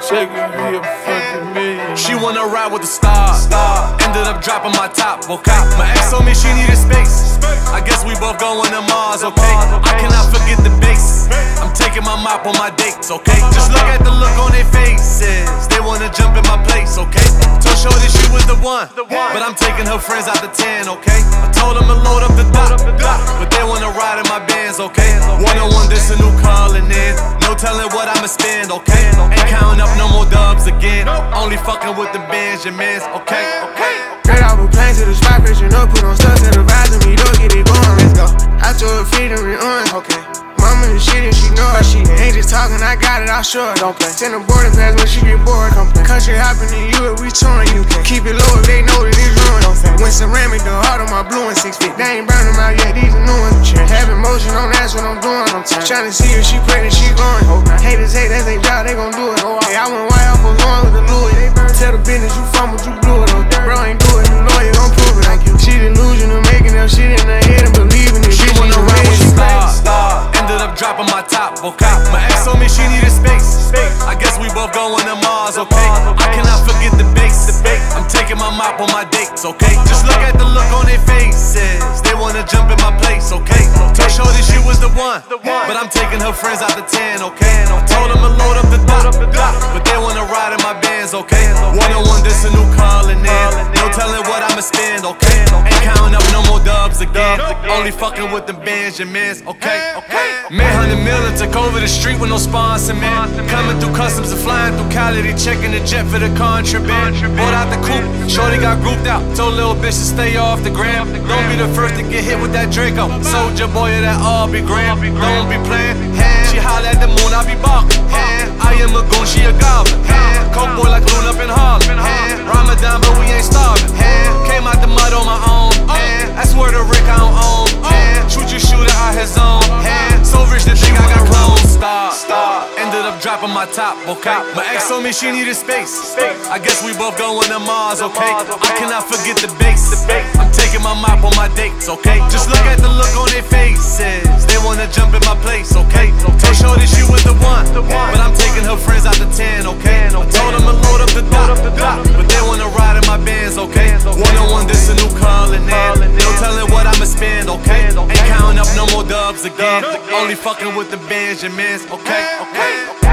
Check it, he a fucking million. She wanna ride with the stars. Ended up dropping my top, okay. My ex told me she needed space. I guess we both going to Mars, okay. I cannot forget the bass. I'm taking my mop on my dates, okay. Just look at the look on their faces. They wanna jump in my place, okay. Told Shorty she was the one, but I'm taking her friends out the 10, okay. I told them to load up the dot, but they wanna ride in my Benz, okay. One-on-one, this a new calling in. No telling what I'ma spend, okay. Ain't counting up no more dubs again. Only fucking with the Benjamins, okay. Straight off a plane to the spot, pushing up, put on stuff to the vibes and me, don't get it going, let's go. I told her freedom and on, okay. Mama the shit and she know her shit. Ain't just talking, I got it, I'll show her, don't play. Send a boarding pass when she get bored, come play. Country hopping in you, we touring UK. Keep it low if they know that it's ruined, don't say. When ceramic, the heart on my blue and 6 feet. They ain't burn them out yet, these are new ones. Having motion on, that's what I'm doing. I'm trying to see if she pregnant, she going. Haters hate, that's their job, they gon' do it. Hey, I went white off a lawn with the Louis. Tell the business you fumbled, you blew it. Bro ain't do it, you lawyer gon' prove it. Like you, she delusional, making up shit in her head and believing it. She wanna ride with the stars. Ended up dropping my top, okay. My ex told me she needed space. I guess we both going to Mars, okay. I cannot forget the bass. I'm taking my mop on my dates, okay. Just look at the look on their faces. They wanna jump in my place, okay. Told Shorty she was the one, but I'm taking her friends out the 10, okay. I told them to load up the dot, but they wanna ride in my Benz, okay. One-on-one, this a new calling in. No telling what I'ma spend, okay. Ain't counting up no more dubs again. Only fucking with the Benjamins, okay. Made 100 million, took over the street with no sponsor, man. Coming through customs and flying through Cali, they checking the jet for the contraband. Bought out the coupe, Shorty got grouped out. Told little bitch to stay off the gram. Don't be the first to get hit with that Draco. Soldier boy of that Aubrey Graham. Don't be playing. She holla at the moon, I be barking. I am a goon, she a goblin. Coke boy like Loon up in Harlem. Ramadan, but we ain't starving. Came out the mud on my own. That's where the Rick I don't own. Shoot your shooter out his zone. So rich that think I got clones. Ended up dropping my top, okay. My ex told me she needed space. I guess we both going to Mars, okay. I cannot forget the bass. I'm taking my mop on my dates, okay. Just look at the look on their faces. They wanna jump in my place, okay. Told Shorty she was the one, but I'm taking her friends out the 10, okay. I told them to load up the dot, but they wanna ride in my Benz, okay. One-on-one, this a new calling in. No telling what I'ma spend, okay. Ain't counting up no more dubs again. Only fucking with the Benjamins, okay.